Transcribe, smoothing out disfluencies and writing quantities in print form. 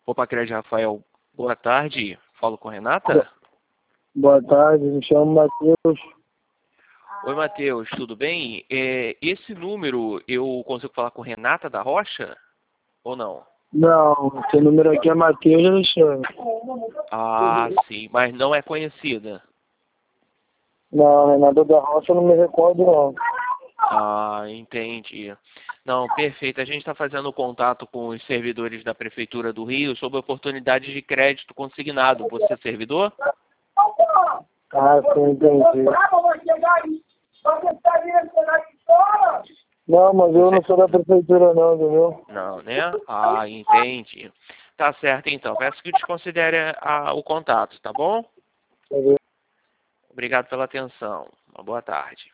Opa, Crédito Rafael, boa tarde. Falo com Renata? Boa tarde, me chamo Matheus. Oi, Matheus, tudo bem? Esse número eu consigo falar com Renata da Rocha ou não? Não, seu número aqui é Matheus Alexandre. Ah, sim, mas não é conhecida. Não, Renata da Rocha eu não me recordo não. Ah, entendi. Não, perfeito. A gente está fazendo contato com os servidores da Prefeitura do Rio sobre oportunidades de crédito consignado. Você é servidor? Ah, sim, entendi. Não, mas eu não sou da prefeitura não, entendeu? Não, né? Ah, entendi. Tá certo, então. Peço que desconsidere o contato, tá bom? Obrigado pela atenção. Uma boa tarde.